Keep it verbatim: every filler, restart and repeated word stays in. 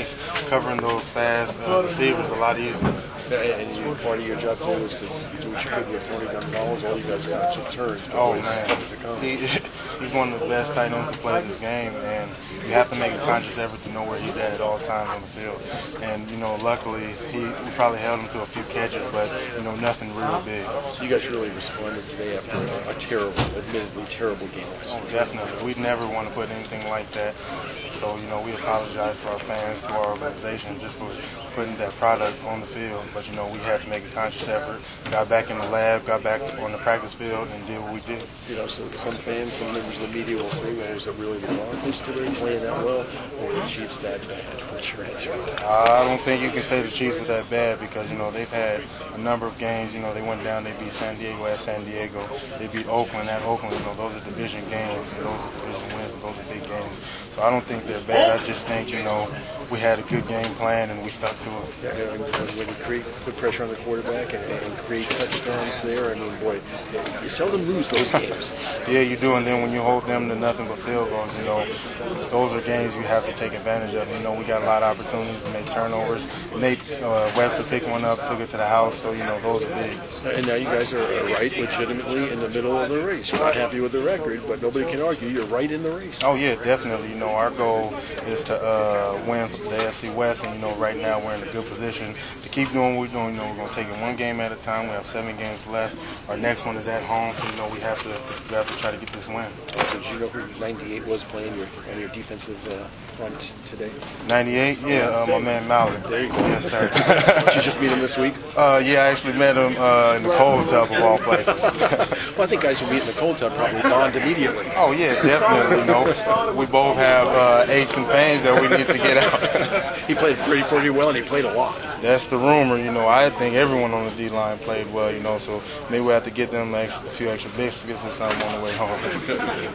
makes covering those fast uh, receivers a lot easier. And you, part of your job too is to do what you could with Tony Gonzalez. All you guys got some turns. Oh man, as tough as it comes. He, he's one of the best tight ends to play in this game, and you have to make a conscious effort to know where he's at at all times on the field. And you know, luckily, he we probably held him to a few catches, but you know, nothing real big. So you guys really responded today after a, a terrible, admittedly terrible game. Oh, definitely. We'd never want to put anything like that. So you know, we apologize to our fans, to our organization, just for putting that product on the field. But you know, we had to make a conscious effort. Got back in the lab, got back on the practice field, and did what we did. You know, so some fans, some members of the media will say, "Well, was it really the Broncos today playing that well, or the Chiefs that bad?" What's your answer? I don't think you can say the Chiefs were that bad because you know they've had a number of games. You know, they went down, they beat San Diego at San Diego, they beat Oakland at Oakland. You know, those are division games, and those are division wins, and those are big games. So I don't think they're bad. I just think you know we had a good game plan and we stuck to it. Yeah, and when you create, put pressure on the quarterback and, and create touchdowns there, I mean, boy, you seldom lose those games. Yeah, you do, and then when you hold them to nothing but field goals, you know, those are games you have to take advantage of. You know, we got a lot of opportunities to make turnovers. Nate uh, Webster picked one up, took it to the house, so, you know, those are big. And now you guys are right legitimately in the middle of the race. You're not happy with the record, but nobody can argue you're right in the race. Oh, yeah, definitely. You know, our goal is to uh, win the A F C West, and, you know, right now we're in a good position to keep doing what we're doing. You know, we're going to take it one game at a time. We have seven games left. Our next one is at home, so, you know, we have to we have to try to get this win. Did you know who ninety-eight was playing your, on your defensive uh, front today? ninety-eight? Yeah, uh, my man Mallory. There you go. Yes, sir. Did you just meet him this week? Uh, yeah, I actually met him uh, in the cold tub of all places. Well, I think guys who meet in the cold tub probably bond immediately. Oh, yeah, definitely. You know, we both have uh, aches and pains that we need to get out. He played pretty, pretty well, and he played a lot. That's the rumor. You know, I think everyone on the D-line played well, you know, so maybe we have to get them a few extra biscuits or something on the way home.